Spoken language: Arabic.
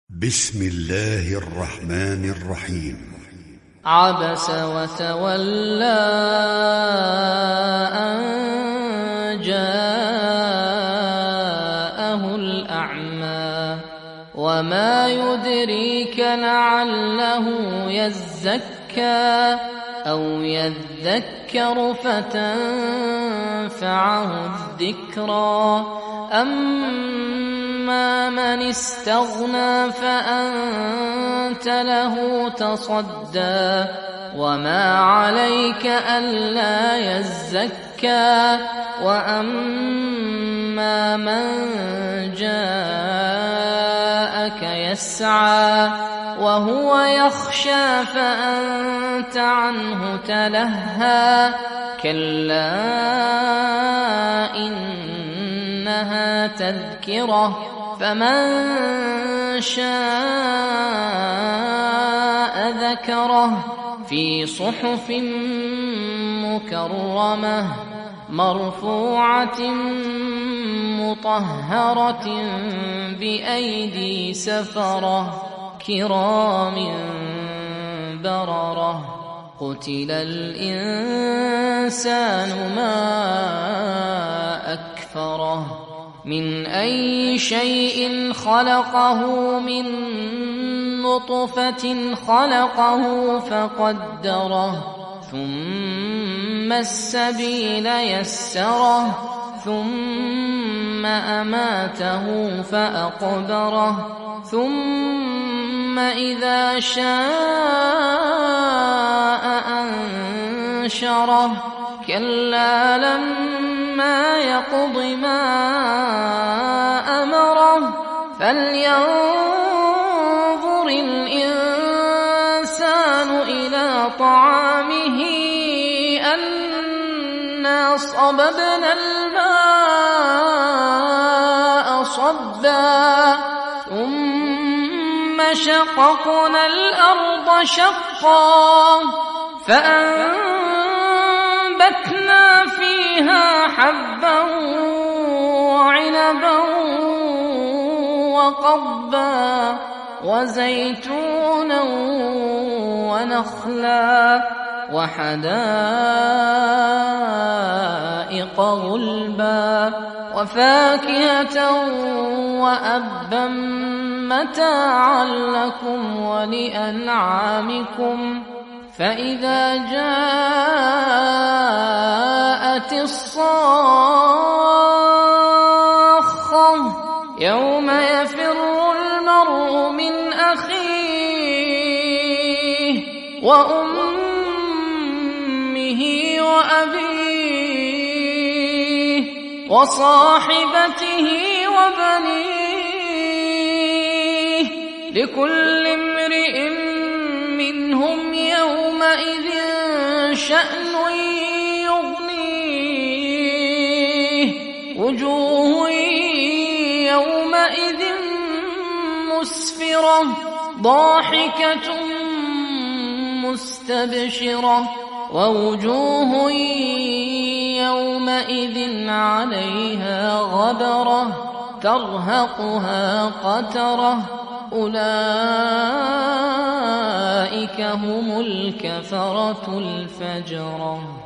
بسم الله الرحمن الرحيم. عبس وتولى أن جاءه الأعمى وما يدريك لعله يزكى أو يذكر فتنفعه الذكرى أما من استغنى فأنت له تصدى وما عليك ألا يزكى وأما من جاءك يسعى وهو يخشى فأنت عنه تلهى كلا إنها تذكرة فمن شاء ذكره في صحف مكرمة مرفوعة مطهرة بأيدي سفرة كرام بررة قتل الإنسان ما أكفره من أي شيء خلقه من نطفة خلقه فقدره ثم السبيل يسره ثم أماته فأقبره ثم إذا شاء أنشره كلا لما يقض ما أمره فلينظر الإنسان إلى طعامه أنا صببنا الماء صبا ثم شققنا الأرض شقا فأنبتنا فيها حبا وعنبا وقضبا وزيتونا ونخلا وحدائق غلبا وفاكهة وأبا متاعا لكم ولأنعامكم فإذا جاءت الصاخة يوم يفر المرء من أخيه وأمه وأبيه وصاحبته وبنيه لكل امرئ منهم يومئذ شأن يغنيه وجوه يومئذ مسفرة ضاحكة مستبشرة ووجوه يومئذ عليها غبرة ترهقها قترة أولئك هم الكفرة الفجرة.